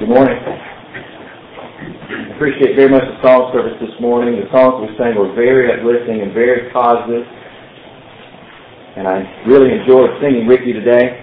Good morning. I appreciate very much the song service this morning. The songs we sang were very uplifting and very positive. And I really enjoyed singing with you today.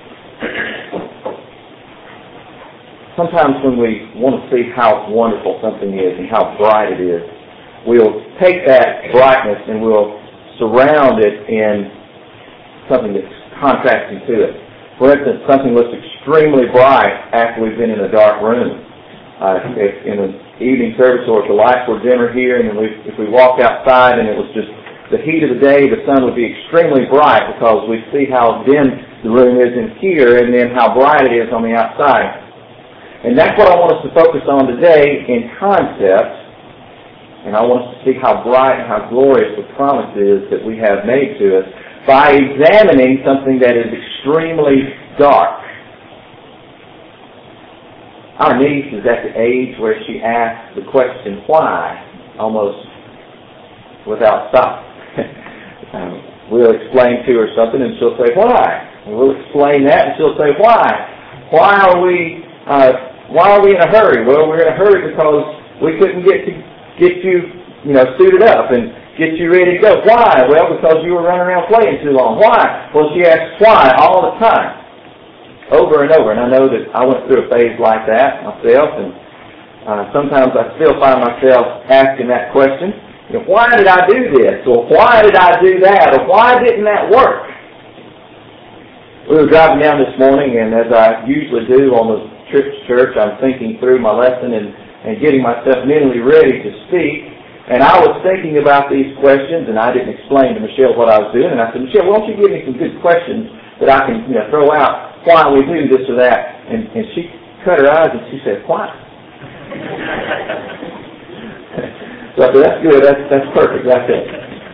Sometimes when we want to see how wonderful something is and how bright it is, we'll take that brightness and we'll surround it in something that's contrasting to it. For instance, something looks extremely bright after we've been in a dark room. If in an evening service or if the lights were dimmer here and then if we walked outside and it was just the heat of the day, the sun would be extremely bright because we see how dim the room is in here and then how bright it is on the outside. And that's what I want us to focus on today in concept. And I want us to see how bright and how glorious the promise is that we have made to us by examining something that is extremely dark. Our niece is at the age where she asks the question, why, almost without stop. We'll explain to her something and she'll say, why? And we'll explain that and she'll say, why? Why are we in a hurry? Well, we're in a hurry because we couldn't get you suited up and get you ready to go. Why? Well, because you were running around playing too long. Why? Well, she asks why all the time, over and over. And I know that I went through a phase like that myself, and sometimes I still find myself asking that question. Why did I do this? Or why did I do that? Or why didn't that work? We were driving down this morning, and as I usually do on the trip to church, I'm thinking through my lesson and getting myself mentally ready to speak. And I was thinking about these questions, and I didn't explain to Michelle what I was doing. And I said, Michelle, why don't you give me some good questions that I can throw out why we do this or that? And she cut her eyes and she said, why? So I said, that's good. That's perfect. That's it.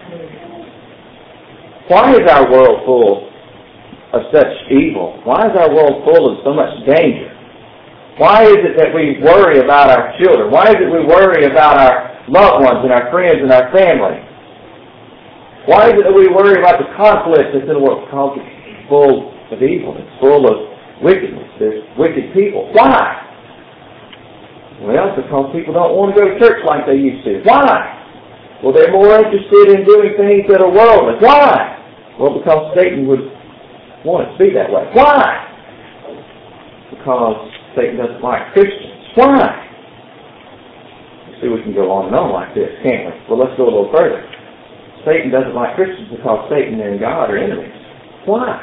Why is our world full of such evil? Why is our world full of so much danger? Why is it that we worry about our children? Why is it we worry about our loved ones and our friends and our family? Why is it that we worry about the conflict that's in the world? Because it's full of evil. It's full of wickedness. There's wicked people. Why? Well, because people don't want to go to church like they used to. Why? Well, they're more interested in doing things that are worldly. Why? Well, because Satan would want it to be that way. Why? Because Satan doesn't like Christians. Why? See, we can go on and on like this, can't we? Well, let's go a little further. Satan doesn't like Christians because Satan and God are enemies. Why?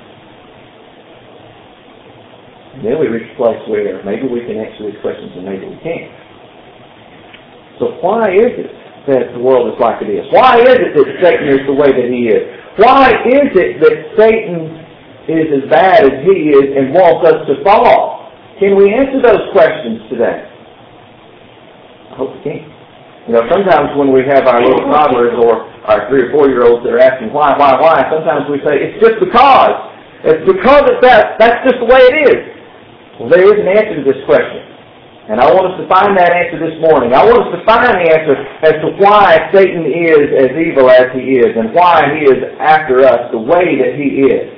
And then we reach a place where maybe we can answer these questions and maybe we can't. So why is it that the world is like it is? Why is it that Satan is the way that he is? Why is it that Satan is as bad as he is and wants us to fall? Can we answer those questions today? I hope we can. Sometimes when we have our little toddlers or our 3 or 4-year-olds that are asking why, sometimes we say, it's just because. It's because of that. That's just the way it is. Well, there is an answer to this question. And I want us to find that answer this morning. I want us to find the answer as to why Satan is as evil as he is and why he is after us the way that he is.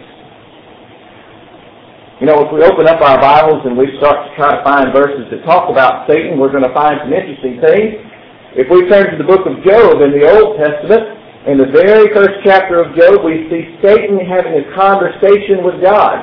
If we open up our Bibles and we start to try to find verses that talk about Satan, we're going to find some interesting things. If we turn to the book of Job in the Old Testament, in the very first chapter of Job, we see Satan having a conversation with God.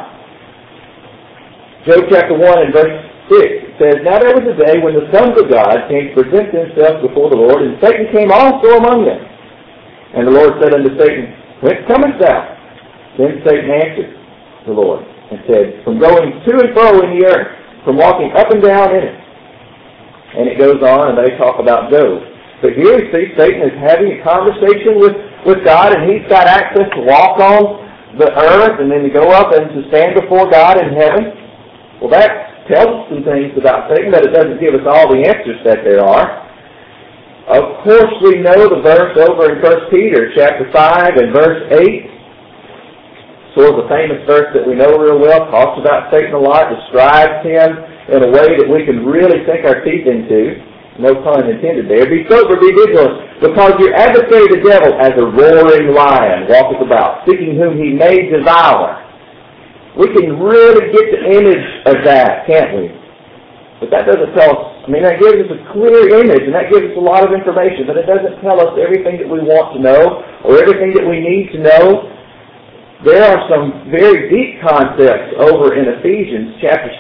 Job chapter 1 and verse 6 says, Now there was a day when the sons of God came to present themselves before the Lord, and Satan came also among them. And the Lord said unto Satan, Whence comest thou? Then Satan answered the Lord and said, From going to and fro in the earth, from walking up and down in it. And it goes on, and they talk about Job. But here we see Satan is having a conversation with God, and he's got access to walk on the earth, and then to go up and to stand before God in heaven. Well, that tells us some things about Satan, but it doesn't give us all the answers that there are. Of course, we know the verse over in 1 Peter chapter 5 and verse 8. Sort of a famous verse that we know real well, talks about Satan a lot, describes him in a way that we can really sink our teeth into. No pun intended there. Be sober, be vigilant, because your adversary the devil, as a roaring lion, walketh about, seeking whom he may devour. We can really get the image of that, can't we? But that doesn't tell us, that gives us a clear image, and that gives us a lot of information, but it doesn't tell us everything that we want to know, or everything that we need to know. There are some very deep concepts over in Ephesians chapter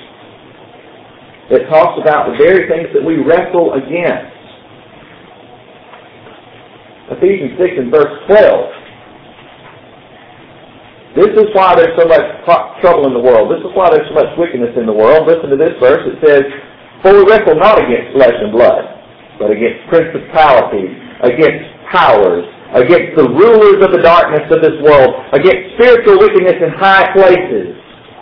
6 that talks about the very things that we wrestle against. Ephesians 6 and verse 12. This is why there's so much trouble in the world. This is why there's so much wickedness in the world. Listen to this verse. It says, "For we wrestle not against flesh and blood, but against principalities, against powers, against the rulers of the darkness of this world, against spiritual wickedness in high places."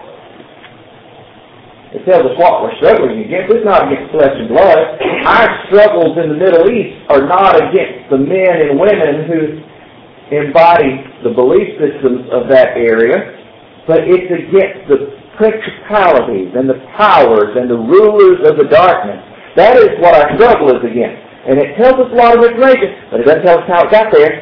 It tells us what we're struggling against. It's not against flesh and blood. Our struggles in the Middle East are not against the men and women who embody the belief systems of that area, but it's against the principalities and the powers and the rulers of the darkness. That is what our struggle is against. And it tells us a lot of information, but it doesn't tell us how it got there.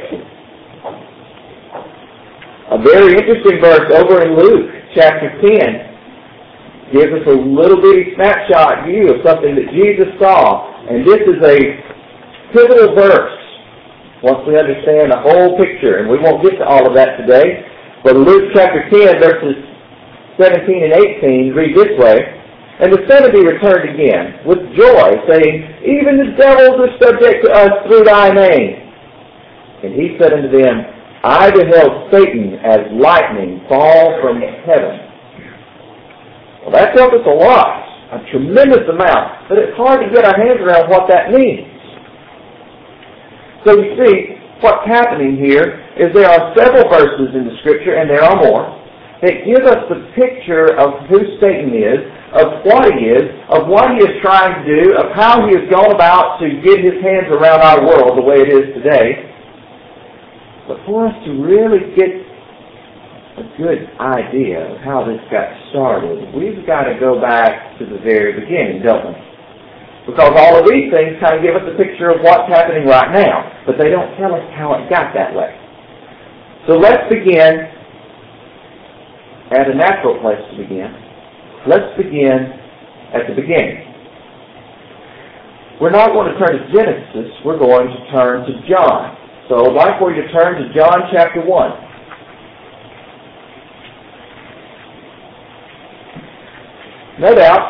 A very interesting verse over in Luke chapter 10 gives us a little bitty snapshot view of something that Jesus saw. And this is a pivotal verse once we understand the whole picture. And we won't get to all of that today. But Luke chapter 10 verses 17 and 18 read this way. "And the 70 returned again with joy, saying, Even the devils are subject to us through thy name. And he said unto them, I beheld Satan as lightning fall from heaven." Well, that tells us a lot, a tremendous amount, but it's hard to get our hands around what that means. So you see, what's happening here is there are several verses in the Scripture, and there are more, that give us the picture of who Satan is, of what he is trying to do, of how he has gone about to get his hands around our world the way it is today. But for us to really get a good idea of how this got started, we've got to go back to the very beginning, don't we? Because all of these things kind of give us a picture of what's happening right now, but they don't tell us how it got that way. So let's begin at a natural place to begin. Let's begin at the beginning. We're not going to turn to Genesis, we're going to turn to John. So I'd like for you to turn to John chapter 1. No doubt,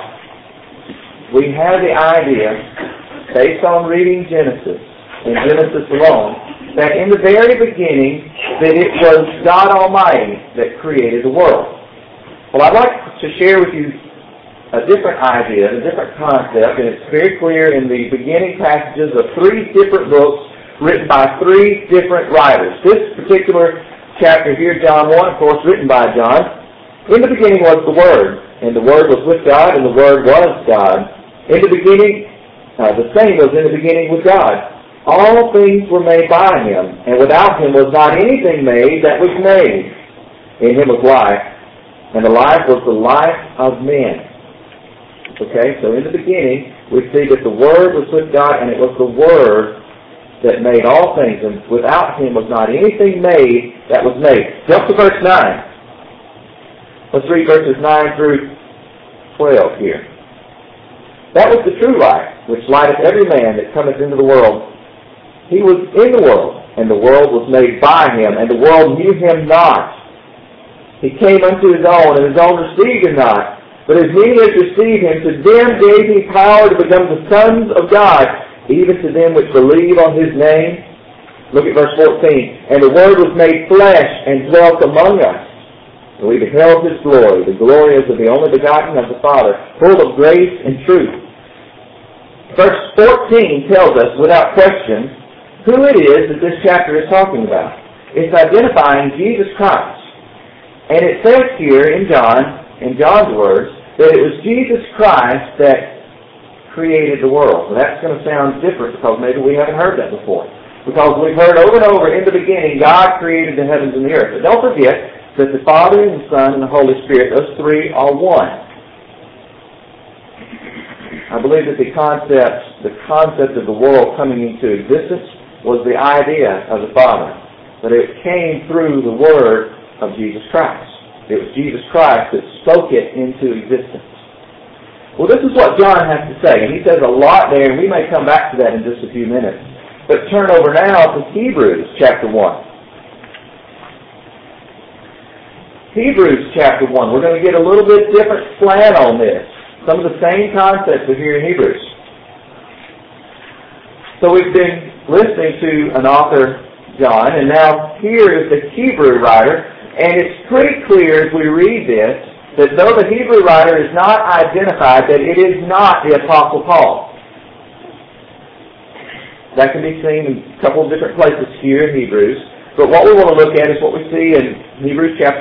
we have the idea, based on reading Genesis, and Genesis alone, that in the very beginning, that it was God Almighty that created the world. Well, I'd like to share with you a different idea, a different concept, and it's very clear in the beginning passages of 3 different books written by 3 different writers. This particular chapter here, John 1, of course, written by John. In the beginning was the Word, and the Word was with God, and the Word was God. In the beginning, the same was in the beginning with God. All things were made by Him, and without Him was not anything made that was made. In Him was life, and the life was the life of men. Okay, so in the beginning, we see that the Word was with God, and it was the Word that made all things, and without Him was not anything made that was made. Jump to verse 9. Let's read verses 9 through 12 here. "That was the true light, which lighteth every man that cometh into the world. He was in the world, and the world was made by Him, and the world knew Him not. He came unto His own, and His own received Him not. But as many as received Him, to them gave He power to become the sons of God, even to them which believe on His name." Look at verse 14. "And the Word was made flesh, and dwelt among us. And we beheld His glory, the glory as of the only begotten of the Father, full of grace and truth." Verse 14 tells us, without question, who it is that this chapter is talking about. It's identifying Jesus Christ. And it says here in John's words, that it was Jesus Christ that created the world. Well, that's going to sound different because maybe we haven't heard that before. Because we've heard over and over, in the beginning, God created the heavens and the earth. But don't forget that the Father and the Son and the Holy Spirit, those 3 are one. I believe that the concept of the world coming into existence was the idea of the Father. But it came through the Word of Jesus Christ. It was Jesus Christ that spoke it into existence. Well, this is what John has to say, and he says a lot there, and we may come back to that in just a few minutes. But turn over now to Hebrews chapter 1. Hebrews chapter 1. We're going to get a little bit different slant on this. Some of the same concepts are here in Hebrews. So we've been listening to an author, John, and now here is the Hebrew writer, and it's pretty clear as we read this that though the Hebrew writer is not identified, that it is not the Apostle Paul. That can be seen in a couple of different places here in Hebrews. But what we want to look at is what we see in Hebrews chapter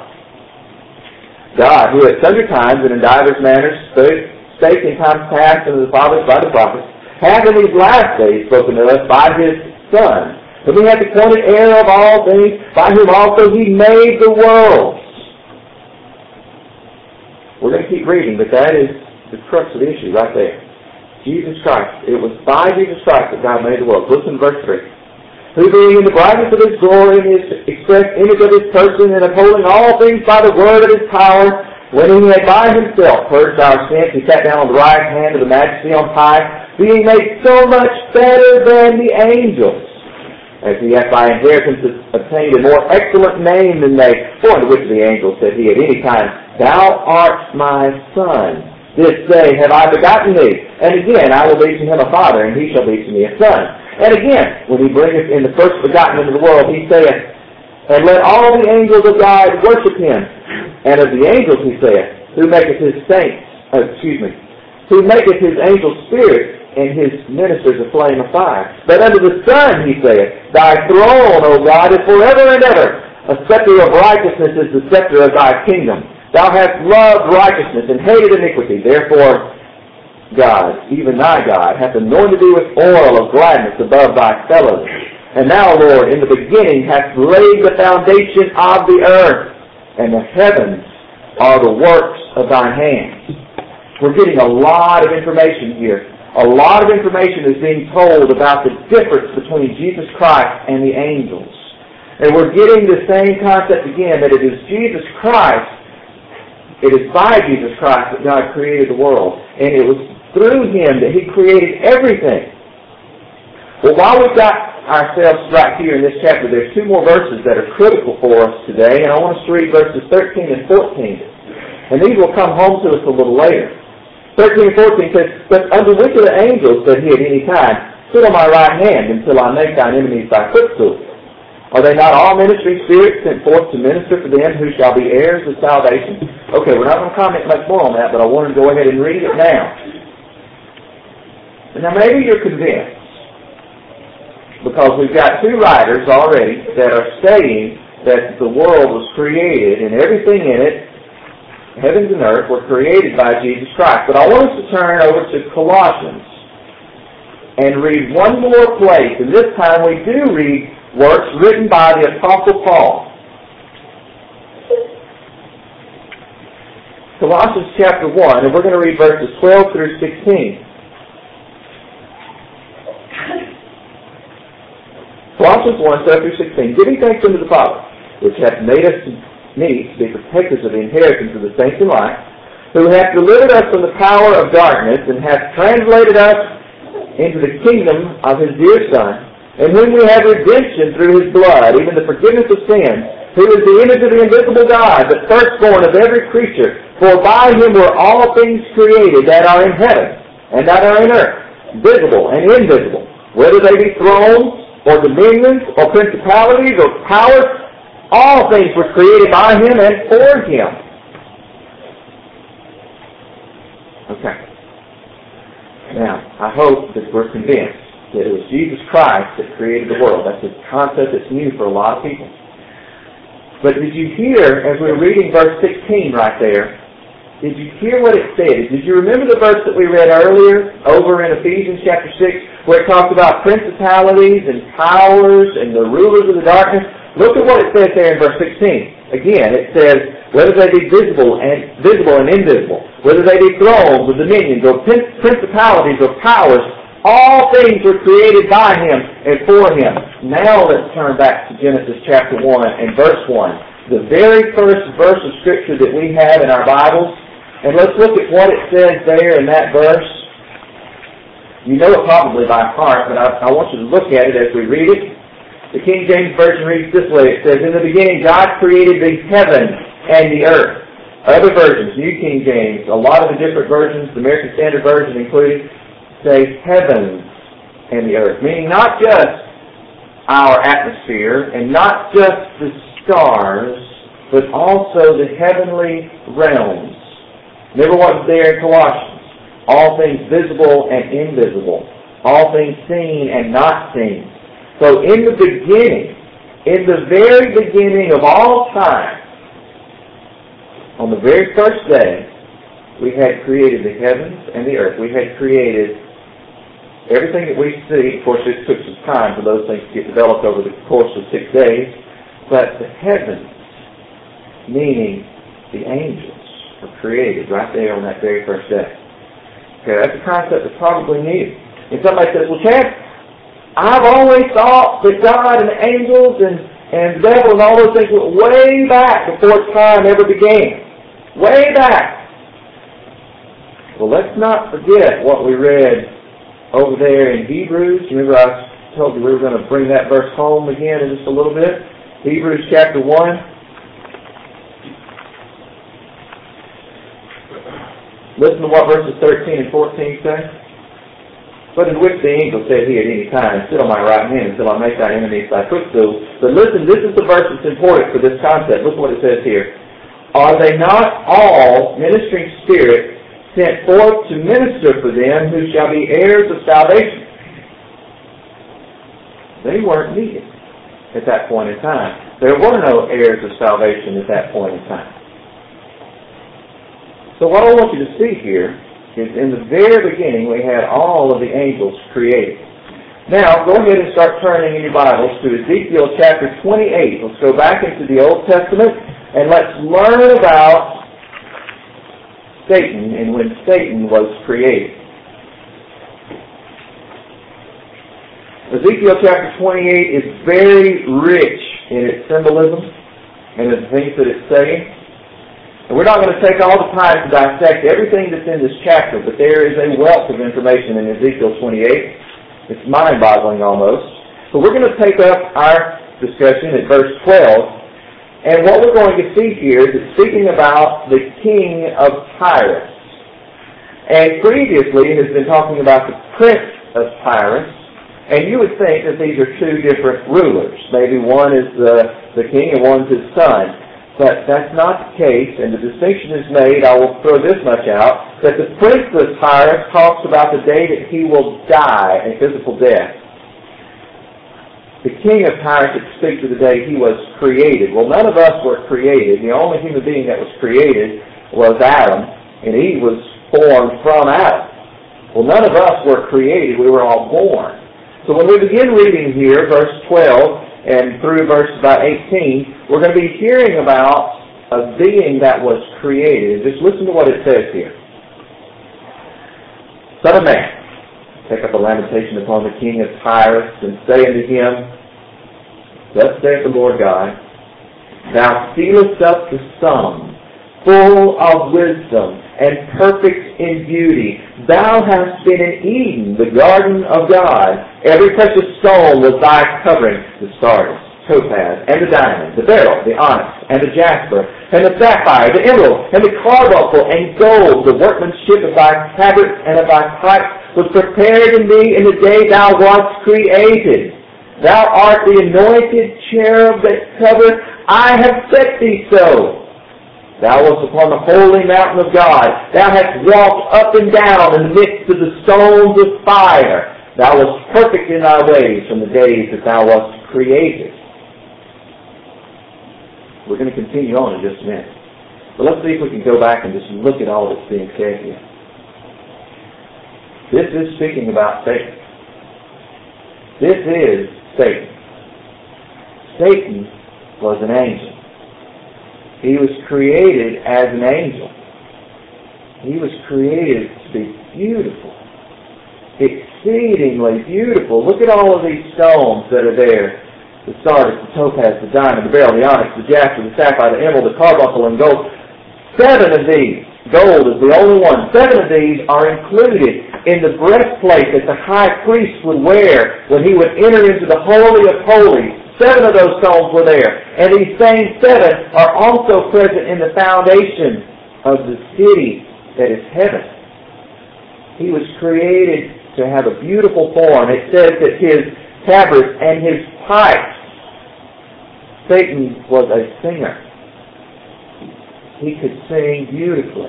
1. God, who at sundry times and in divers manners spake in times past unto the fathers by the prophets, hath in these last days spoken to us by His Son, whom He hath appointed heir of all things, by whom also He made the world. We're going to keep reading, but that is the crux of the issue right there. Jesus Christ. It was by Jesus Christ that God made the world. Listen to verse 3. Who being in the brightness of His glory and His express image of His person, and upholding all things by the word of His power, when He had by Himself purged our sins, He sat down on the right hand of the Majesty on high, being made so much better than the angels, as He hath by inheritance obtained a more excellent name than they. For unto which of the angels said He at any time, Thou art my Son. This day have I begotten thee. And again, I will be to him a father, and he shall be to me a son. And again, when He bringeth in the first begotten into the world, He saith, And let all the angels of God worship Him. And of the angels He saith, Who maketh His saints, who maketh His angels spirits, and His ministers a flame of fire. But unto the Son He saith, Thy throne, O God, is forever and ever. A scepter of righteousness is the scepter of Thy kingdom. Thou hast loved righteousness and hated iniquity. Therefore, God, even Thy God, hath anointed Thee with oil of gladness above Thy fellows. And Thou, Lord, in the beginning hast laid the foundation of the earth, and the heavens are the works of Thine hands. We're getting a lot of information here. A lot of information is being told about the difference between Jesus Christ and the angels. And we're getting the same concept again, that it is Jesus Christ, it is by Jesus Christ that God created the world. And it was through Him that He created everything. Well, while we've got ourselves right here in this chapter, there's two more verses that are critical for us today, and I want us to read verses 13 and 14. And these will come home to us a little later. 13 and 14 says, But unto which of the angels said He at any time, Sit on my right hand until I make thine enemies thy footstool? Are they not all ministering spirits sent forth to minister for them who shall be heirs of salvation? Okay, we're not going to comment much more on that, but I wanted to go ahead and read it now. Now maybe you're convinced, because we've got two writers already that are saying that the world was created and everything in it, heavens and earth, were created by Jesus Christ. But I want us to turn over to Colossians and read one more place, and this time we do read works written by the Apostle Paul. Colossians chapter 1, and we're going to read verses 12 through 16. Colossians 1, 12 through 16. Giving thanks unto the Father, which hath made us meet to be partakers of the inheritance of the saints in light, who hath delivered us from the power of darkness, and hath translated us into the kingdom of His dear Son, in whom we have redemption through His blood, even the forgiveness of sins, who is the image of the invisible God, the firstborn of every creature. For by Him were all things created that are in heaven and that are in earth, visible and invisible, whether they be thrones or dominions or principalities or powers. All things were created by Him and for Him. Okay. Now, I hope that we're convinced that it was Jesus Christ that created the world. That's a concept that's new for a lot of people. But did you hear, as we were reading verse 16 right there, did you hear what it said? Did you remember the verse that we read earlier over in Ephesians chapter 6, where it talks about principalities and powers and the rulers of the darkness? Look at what it says there in verse 16. Again, it says, whether they be visible and invisible, whether they be thrones or dominions or principalities or powers, all things were created by Him and for Him. Now let's turn back to Genesis chapter 1 and verse 1. The very first verse of Scripture that we have in our Bibles And let's look at what it says there in that verse. You know it probably by heart, but I want you to look at it as we read it. The King James Version reads this way. It says, "In the beginning God created the heaven and the earth." Other versions, New King James, a lot of the different versions, the American Standard Version included, say heavens and the earth. Meaning not just our atmosphere and not just the stars, but also the heavenly realms. Remember what was there in Colossians. All things visible and invisible. All things seen and not seen. So in the beginning, in the very beginning of all time, on the very first day, we had created the heavens and the earth. We had created everything that we see. Of course, it took some time for those things to get developed over the course of 6 days. But the heavens, meaning the angels, were created right there on that very first day. Okay, that's a concept that's probably needed. And somebody says, "Well, Chad, I've always thought that God and the angels and the devil and all those things went way back before time ever began. Way back." Well, let's not forget what we read over there in Hebrews. Remember I told you we were going to bring that verse home again in just a little bit. Hebrews chapter 1. Listen to what verses 13 and 14 say. "But in which the angel said he at any time, 'Sit on my right hand until I make thy enemies thy footstool.'" But listen, this is the verse that's important for this concept. Look what it says here. "Are they not all ministering spirits sent forth to minister for them who shall be heirs of salvation?" They weren't needed at that point in time. There were no heirs of salvation at that point in time. So what I want you to see here is in the very beginning we had all of the angels created. Now, go ahead and start turning in your Bibles to Ezekiel chapter 28. Let's go back into the Old Testament and let's learn about Satan and when Satan was created. Ezekiel chapter 28 is very rich in its symbolism and the things that it's saying. And we're not going to take all the time to dissect everything that's in this chapter, but there is a wealth of information in Ezekiel 28. It's mind-boggling almost. So we're going to take up our discussion at verse 12. And what we're going to see here is it's speaking about the king of Tyrus. And previously it has been talking about the prince of Tyrus. And you would think that these are two different rulers. Maybe one is the king and one's his son. But that's not the case, and the distinction is made, I will throw this much out, that the prince of Tyrus talks about the day that he will die a physical death. The king of Tyrus speaks of the day he was created. Well, none of us were created. The only human being that was created was Adam, and Eve was formed from Adam. Well, none of us were created. We were all born. So when we begin reading here, verse 12, and through verse about 18, we're going to be hearing about a being that was created. Just listen to what it says here. "Son of man, take up a lamentation upon the king of Tyrus, and say unto him, Thus saith the Lord God, Thou sealest up the sum, full of wisdom, and perfect in beauty. Thou hast been in Eden, the garden of God. Every precious stone was thy covering, the sardis, topaz, and the diamond, the beryl, the onyx, and the jasper, and the sapphire, the emerald, and the carbuncle, and gold. The workmanship of thy tabrets and of thy pipes was prepared in thee in the day thou wast created. Thou art the anointed cherub that covered. I have set thee so. Thou wast upon the holy mountain of God. Thou hast walked up and down in the midst of the stones of fire. Thou wast perfect in thy ways from the days that thou wast created." We're going to continue on in just a minute. But let's see if we can go back and just look at all that's being said here. This is speaking about Satan. This is Satan. Satan was an angel. He was created as an angel. He was created to be beautiful. Exceedingly beautiful. Look at all of these stones that are there. The sardis, the topaz, the diamond, the beryl, the onyx, the jasper, the sapphire, the emerald, the carbuncle, and gold. 7 of these Gold is the only one. 7 of these are included in the breastplate that the high priest would wear when he would enter into the Holy of Holies. 7 of those stones were there. And these same 7 are also present in the foundation of the city that is heaven. He was created to have a beautiful form. It says that his tabrets and his pipes, Satan was a singer. He could sing beautifully.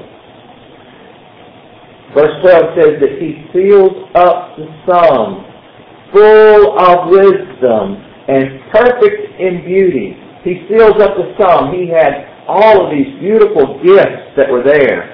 Verse 12 says that he seals up the sum, full of wisdom and perfect in beauty. He seals up the sum. He had all of these beautiful gifts that were there.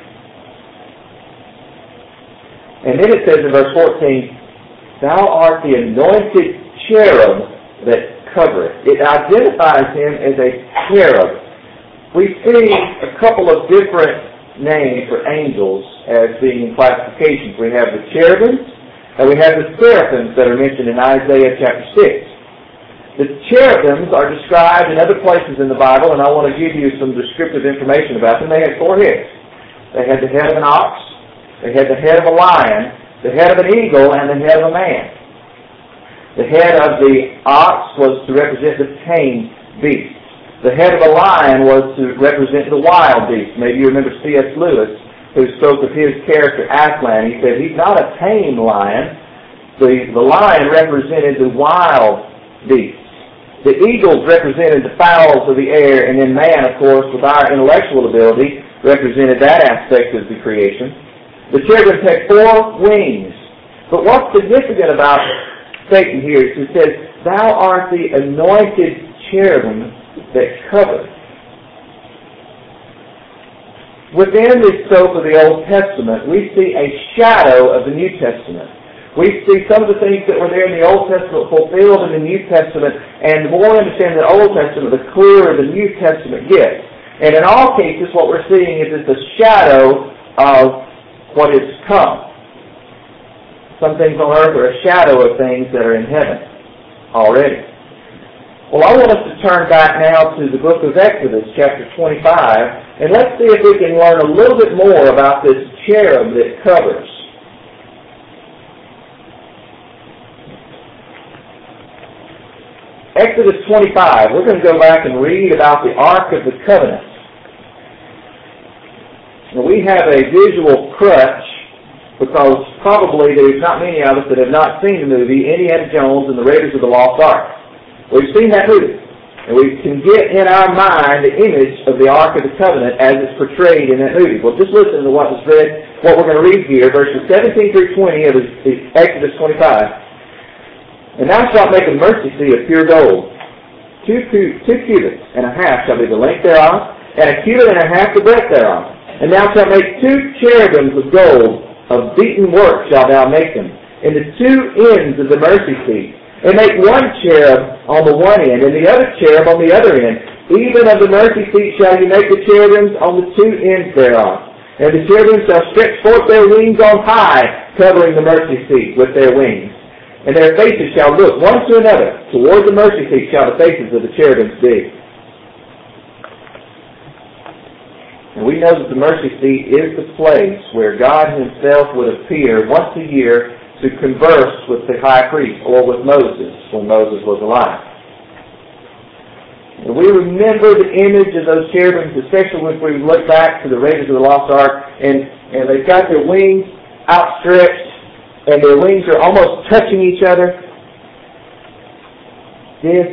And then it says in verse 14, Thou art the anointed cherub that covereth. It identifies him as a cherub. We see a couple of different names for angels as being classifications. We have the cherubims and we have the seraphims that are mentioned in Isaiah chapter 6. The cherubims are described in other places in the Bible, and I want to give you some descriptive information about them. They had 4 heads. They had the head of an ox, they had the head of a lion, the head of an eagle, and the head of a man. The head of the ox was to represent the tame beast. The head of a lion was to represent the wild beast. Maybe you remember C.S. Lewis, who spoke of his character Aslan. He said he's not a tame lion. The lion represented the wild beast. The eagles represented the fowls of the air, and then man, of course, with our intellectual ability, represented that aspect of the creation. The cherubims had 4 wings. But what's significant about Satan here is it says, Thou art the anointed cherubim that covers. Within the scope of the Old Testament, we see a shadow of the New Testament. We see some of the things that were there in the Old Testament fulfilled in the New Testament, and the more we understand the Old Testament, the clearer the New Testament gets. And in all cases, what we're seeing is it's a shadow of what is come. Some things on earth are a shadow of things that are in heaven already. Well, I want us to turn back now to the book of Exodus, chapter 25, and let's see if we can learn a little bit more about this cherub that covers. Exodus 25, we're going to go back and read about the Ark of the Covenant. Now, we have a visual crutch because probably there's not many of us that have not seen the movie Indiana Jones and the Raiders of the Lost Ark. We've seen that movie, and we can get in our mind the image of the Ark of the Covenant as it's portrayed in that movie. Well, just listen to what was read, what we're going to read here, verses 17 through 20 of Exodus 25. And thou shalt make a mercy seat of pure gold. 2 cubits and a half shall be the length thereof, and a cubit and a half the breadth thereof. And thou shalt make 2 cherubims of gold, of beaten work shalt thou make them, in the 2 ends of the mercy seat. And make 1 cherub on the one end, and the other cherub on the other end. Even of the mercy seat shall you make the cherubims on the 2 ends thereof. And the cherubims shall stretch forth their wings on high, covering the mercy seat with their wings. And their faces shall look one to another. Toward the mercy seat shall the faces of the cherubims be. And we know that the mercy seat is the place where God Himself would appear once a year to converse with the high priest, or with Moses, when Moses was alive. And we remember the image of those cherubims, especially when we look back to the Raiders of the Lost Ark, and they've got their wings outstretched, and their wings are almost touching each other. This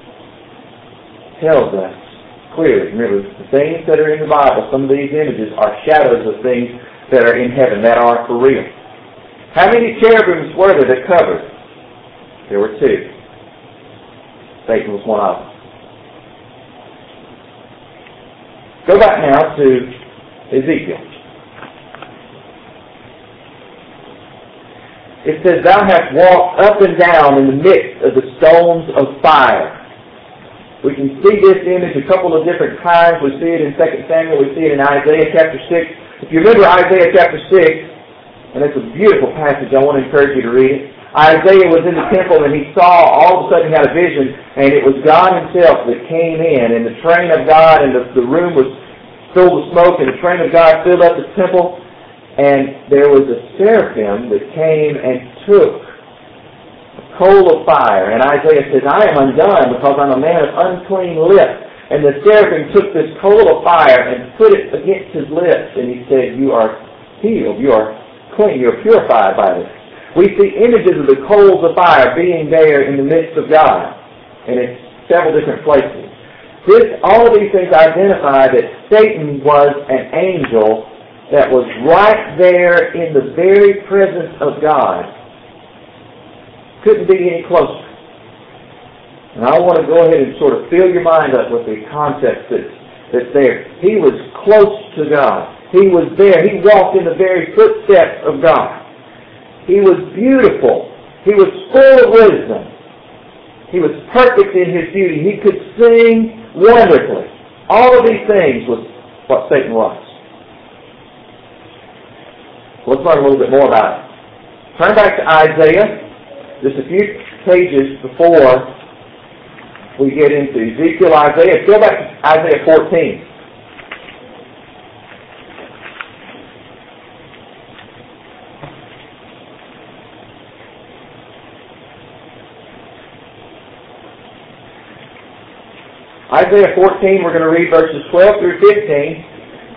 tells us clearly, remember, the things that are in the Bible, some of these images are shadows of things that are in heaven, that are for real. How many cherubims were there that covered? There were 2. Satan was one of them. Go back now to Ezekiel. It says, Thou hast walked up and down in the midst of the stones of fire. We can see this image a couple of different times. We see it in 2 Samuel. We see it in Isaiah chapter 6. If you remember Isaiah chapter 6, and it's a beautiful passage. I want to encourage you to read it. Isaiah was in the temple and he saw, all of a sudden he had a vision, and it was God Himself that came in, and the train of God, and the room was filled with smoke, and the train of God filled up the temple. And there was a seraphim that came and took a coal of fire. And Isaiah says, I am undone because I'm a man of unclean lips. And the seraphim took this coal of fire and put it against his lips. And he said, you are healed, you are clean, you are purified by this. We see images of the coals of fire being there in the midst of God. And it's several different places. All of these things identify that Satan was an angel that was right there in the very presence of God. Couldn't be any closer. And I want to go ahead and sort of fill your mind up with the concept that's there. He was close to God. He was there. He walked in the very footsteps of God. He was beautiful. He was full of wisdom. He was perfect in his beauty. He could sing wonderfully. All of these things was what Satan was. Let's learn a little bit more about it. Turn back to Isaiah, just a few pages before we get into Ezekiel, Isaiah. Go back to Isaiah 14. Isaiah 14, we're going to read verses 12 through 15.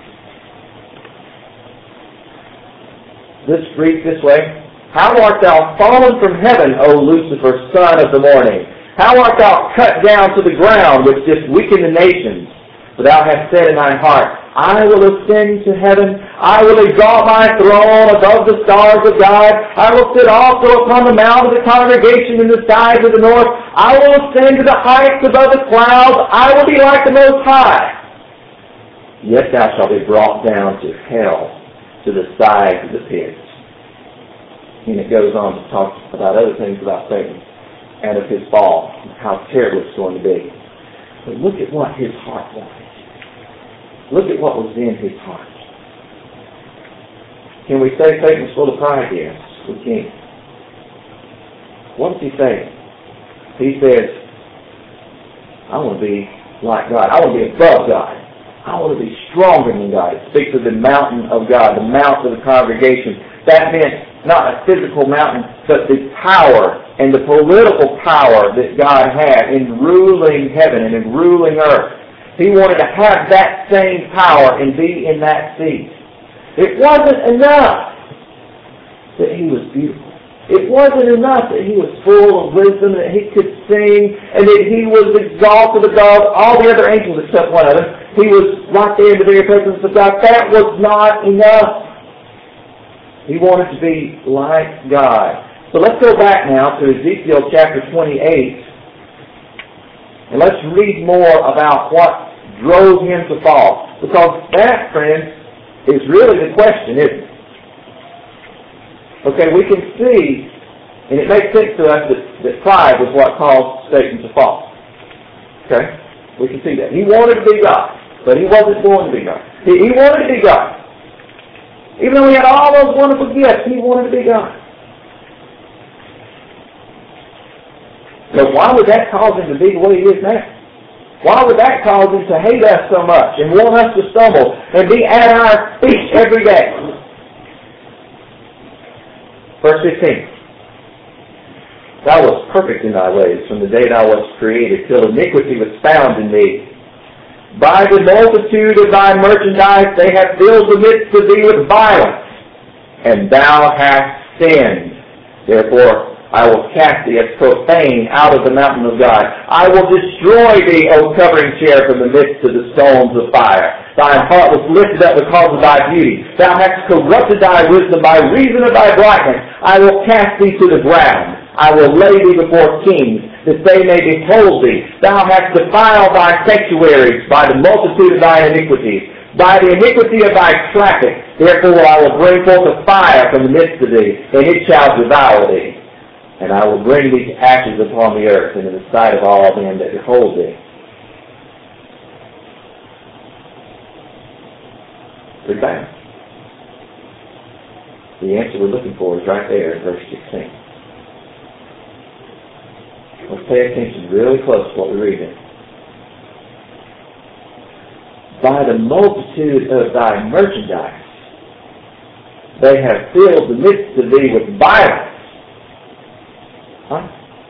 This reads this way. How art thou fallen from heaven, O Lucifer, son of the morning? How art thou cut down to the ground, which didst weaken the nations? For thou hast said in thine heart, I will ascend to heaven. I will exalt my throne above the stars of God. I will sit also upon the mount of the congregation in the sides of the north. I will ascend to the heights above the clouds. I will be like the Most High. Yet thou shalt be brought down to hell, to the sides of the pit. And it goes on to talk about other things about Satan and of his fall, and how terrible it's going to be. But look at what his heart was. Look at what was in his heart. Can we say Satan was full of pride? Yes, we can. What does he say? He says, I want to be like God. I want to be above God. I want to be stronger than God. It speaks of the mountain of God, the mount of the congregation. That meant not a physical mountain, but the power and the political power that God had in ruling heaven and in ruling earth. He wanted to have that same power and be in that seat. It wasn't enough that he was beautiful. It wasn't enough that he was full of wisdom, that he could sing, and that he was exalted above all the other angels except one of them. He was right there in the very presence of God. That was not enough. He wanted to be like God. So let's go back now to Ezekiel chapter 28, and let's read more about what drove him to fall. Because that, friends, is really the question, isn't it? Okay, we can see, and it makes sense to us that pride was what caused Satan to fall. Okay? We can see that. He wanted to be God, but he wasn't going to be God. He wanted to be God. Even though he had all those wonderful gifts, he wanted to be God. So why would that cause him to be the way he is now? Why would that cause him to hate us so much and want us to stumble and be at our feet every day? Verse 15. Thou wast perfect in thy ways from the day thou wast created, till iniquity was found in thee. By the multitude of thy merchandise they have filled the midst of thee with violence, and thou hast sinned. Therefore I will cast thee as profane out of the mountain of God. I will destroy thee, O covering chair, from the midst of the stones of fire. Thine heart was lifted up because of thy beauty. Thou hast corrupted thy wisdom by reason of thy brightness. I will cast thee to the ground. I will lay thee before kings, that they may behold thee. Thou hast defiled thy sanctuaries by the multitude of thy iniquities, by the iniquity of thy traffic. Therefore I will bring forth a fire from the midst of thee, and it shall devour thee. And I will bring thee to ashes upon the earth, and in the sight of all them that behold thee. Pretty bad. The answer we're looking for is right there in verse 16. Let's pay attention really close to what we're reading. By the multitude multitude of thy merchandise. They have filled the midst of thee with violence. Huh?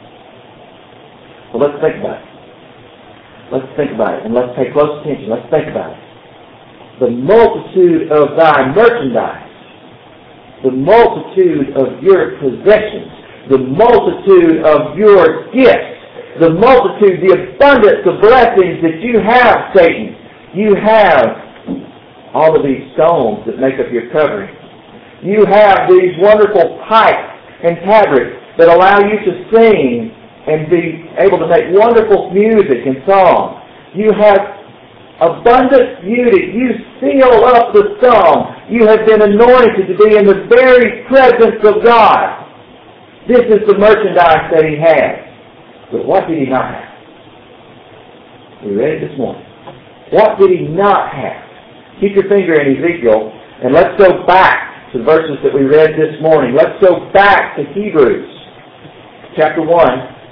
Well, let's think about it. Let's think about it, and let's pay close attention. Let's think about it. The multitude of thy merchandise, the multitude of your possessions, the multitude of your gifts, the multitude, the abundance of blessings that you have, Satan. You have all of these stones that make up your covering. You have these wonderful pipes and tabrets that allow you to sing and be able to make wonderful music and song. You have abundant beauty. You seal up the song. You have been anointed to be in the very presence of God. This is the merchandise that he has. But what did he not have? We read it this morning. What did he not have? Keep your finger in Ezekiel, and let's go back to the verses that we read this morning. Let's go back to Hebrews chapter 1.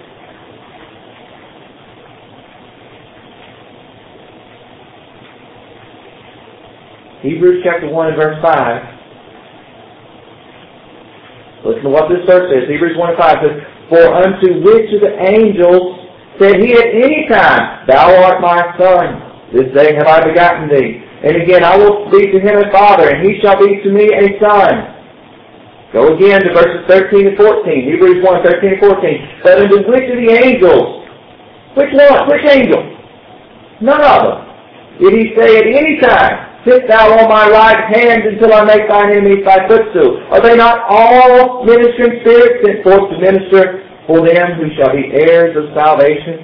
Hebrews chapter 1 and verse 5. Listen to what this verse says. Hebrews 1 and 5 says, For unto which of the angels said he at any time, Thou art my son, this day have I begotten thee. And again, I will be to him a father, and he shall be to me a son. Go again to verses 13 and 14. Hebrews 1, 13 and 14. But unto which of the angels? Which one? Which angel? None of them. Did he say at any time, Sit thou on my right hand until I make thine enemies thy footstool? Are they not all ministering spirits sent forth to minister for them who shall be heirs of salvation?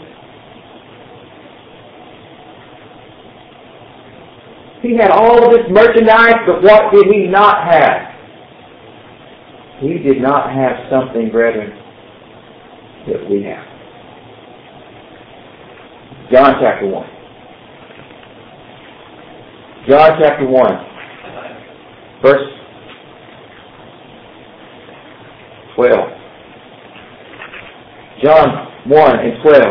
He had all of this merchandise, but what did he not have? He did not have something, brethren, that we have. John chapter 1. John chapter 1, verse 12. John 1 and 12.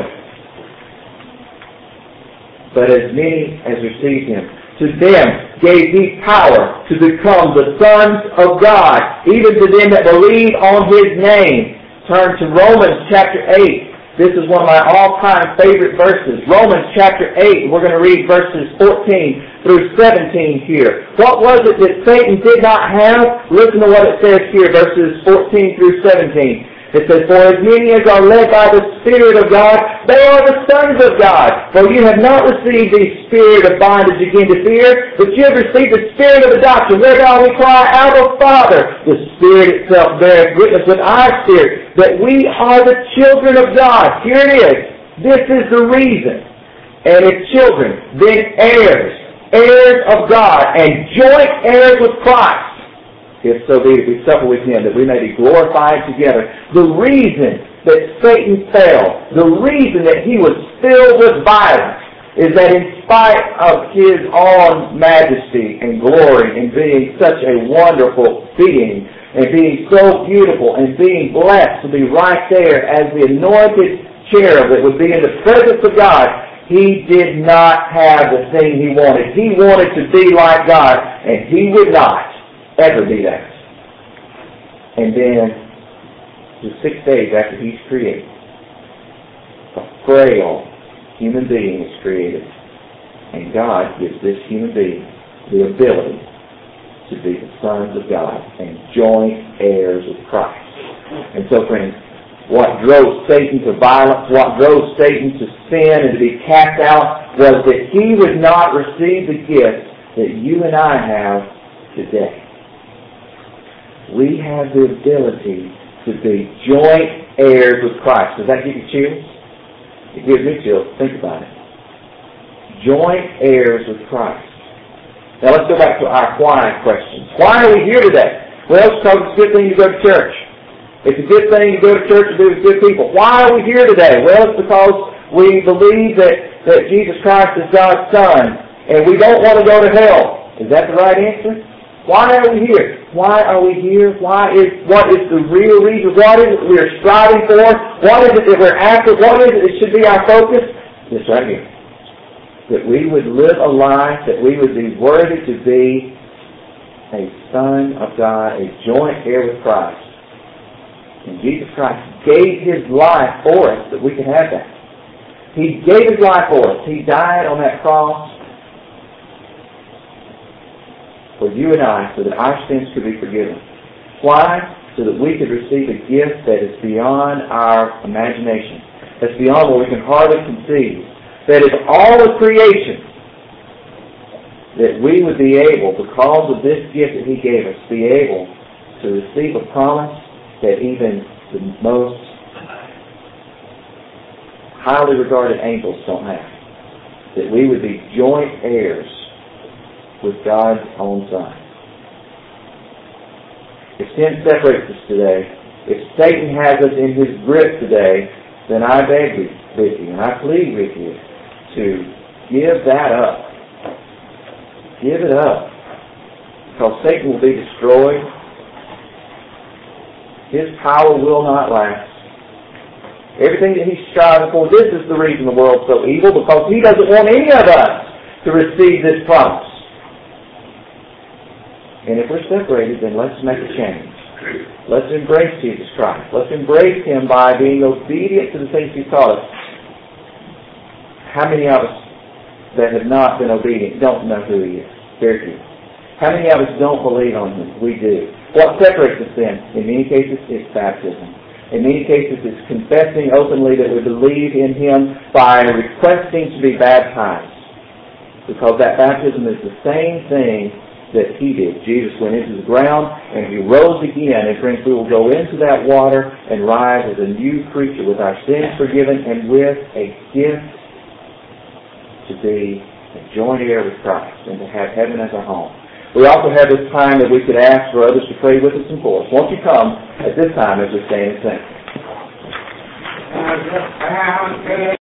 But as many as received him, to them gave he power to become the sons of God, even to them that believe on his name. Turn to Romans chapter 8. This is one of my all-time favorite verses. Romans chapter 8. We're going to read verses 14 through 17 here. What was it that Satan did not have? Listen to what it says here, verses 14 through 17. It says, For as many as are led by the Spirit of God, they are the sons of God. For you have not received the spirit of bondage again to fear, but you have received the spirit of adoption, whereby we cry, Abba, Father. The Spirit itself beareth witness with our spirit that we are the children of God. Here it is. This is the reason. And if children, then heirs, heirs of God, and joint heirs with Christ. If so be that we suffer with him, that we may be glorified together. The reason that Satan fell, the reason that he was filled with violence, is that in spite of his own majesty and glory and being such a wonderful being, and being so beautiful and being blessed to be right there as the anointed cherub that would be in the presence of God, he did not have the thing he wanted. He wanted to be like God, and he would not ever be that. And then, just 6 days after he's created, a frail human being is created. And God gives this human being the ability to be the sons of God and joint heirs of Christ. And so, friends, what drove Satan to violence, what drove Satan to sin and to be cast out, was that he would not receive the gift that you and I have today. We have the ability to be joint heirs with Christ. Does that give you chills? It gives me chills. Think about it. Joint heirs with Christ. Now let's go back to our why questions. Why are we here today? Well, it's because it's a good thing to go to church. It's a good thing to go to church and be with good people. Why are we here today? Well, it's because we believe that Jesus Christ is God's Son, and we don't want to go to hell. Is that the right answer? Why are we here? Why are we here? What is the real reason? What is it we're striving for? What is it that we're after? What is it that should be our focus? This right here. that we would live a life, that we would be worthy to be a son of God, a joint heir with Christ. And Jesus Christ gave His life for us that we could have that. He gave His life for us. He died on that cross for you and I so that our sins could be forgiven. Why? So that we could receive a gift that is beyond our imagination. That's beyond what we can hardly conceive. That is all of creation. That we would be able, because of this gift that He gave us, be able to receive a promise that even the most highly regarded angels don't have. That we would be joint heirs with God's own Son. If sin separates us today, if Satan has us in his grip today, then I beg you, with you, and I plead with you to give that up. Give it up. Because Satan will be destroyed. His power will not last. Everything that he's striving for, this is the reason the world's so evil, because he doesn't want any of us to receive this promise. And if we're separated, then let's make a change. Let's embrace Jesus Christ. Let's embrace Him by being obedient to the things He's taught us. How many of us that have not been obedient don't know who He is? Very few. How many of us don't believe on Him? We do. What separates us then? In many cases, it's baptism. In many cases, it's confessing openly that we believe in Him by requesting to be baptized. Because that baptism is the same thing that He did. Jesus went into the ground and He rose again. And friends, we will go into that water and rise as a new creature with our sins forgiven and with a gift to be a joint heir with Christ and to have heaven as our home. We also have this time that we could ask for others to pray with us and for us. Won't you come at this time as we stand and sing?